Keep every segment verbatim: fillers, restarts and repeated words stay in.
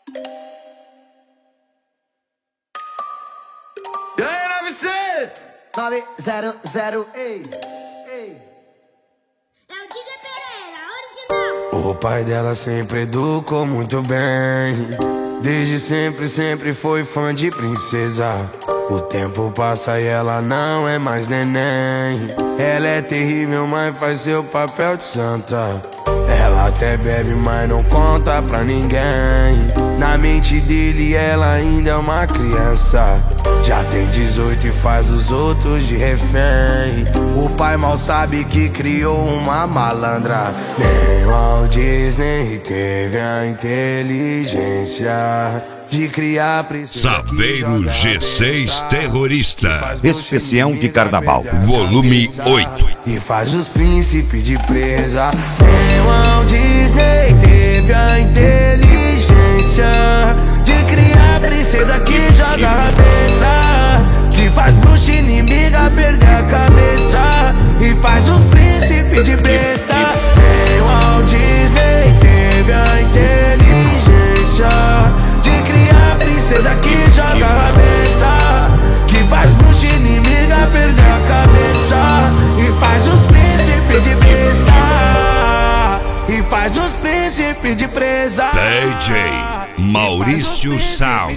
nove zero zero, ei, ei. É o Didi Pereira, original. O pai dela sempre educou muito bem. Desde sempre, sempre foi fã de princesa. O tempo passa e ela não é mais neném. Ela é terrível, mas faz seu papel de santa. Ela até bebe, mas não conta pra ninguém. Na mente dele ela ainda é uma criança. Já tem dezoito e faz os outros de refém. O pai mal sabe que criou uma malandra. Nem o Walt Disney teve a inteligência de criar princesa. Saveiro G seis Terrorista. Especial de Carnaval, volume oito. E faz os príncipes de presa. Nem o Walt Disney teve a inteligência de criar princesa que joga rabeta, que faz bruxa inimiga perder a cabeça. E faz os príncipes de besta. Nem o Walt Disney teve a inteligência de criar princesa que joga rabeta, que faz bruxa inimiga perder a cabeça. E faz os príncipes de besta. E faz os príncipes de presa. D J Maurício Sound.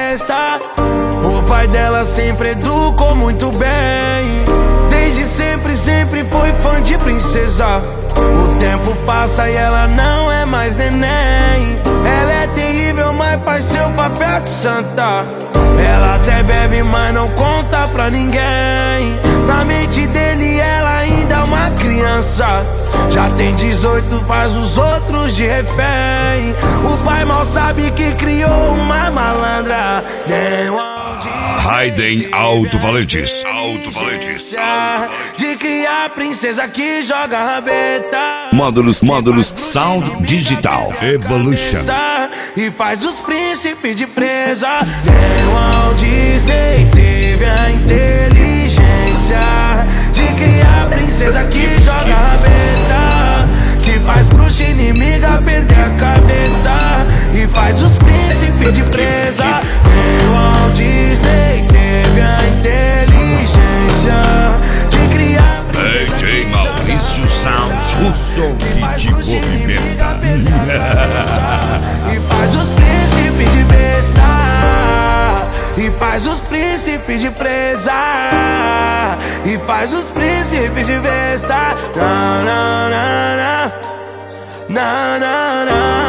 O pai dela sempre educou muito bem. Desde sempre, sempre foi fã de princesa. O tempo passa e ela não é mais neném. Ela é terrível, mas faz seu papel de santa. Ela até bebe, mas não conta pra ninguém. Na mente dele ela ainda é uma criança. Já tem dezoito, faz os outros de refém. O pai mal sabe que criou uma malandra. Nem o Raiden Alto-Falantes. Alto-Falantes. de criar princesa que joga rabeta. Módulos, módulos Sound Digital Evolution. E faz os príncipes de presa. Nem o Walt Disney teve a inteligência de criar princesa que joga rabeta, que faz bruxa inimiga perder a cabeça. E faz os príncipes de presa. Nem o Walt Disney teve a inteligência de criar D J Maurício Sound. O som que te movimenta. E faz os príncipes de besta. E faz os príncipes de presa. E faz os príncipes de besta. Na na na na na na na.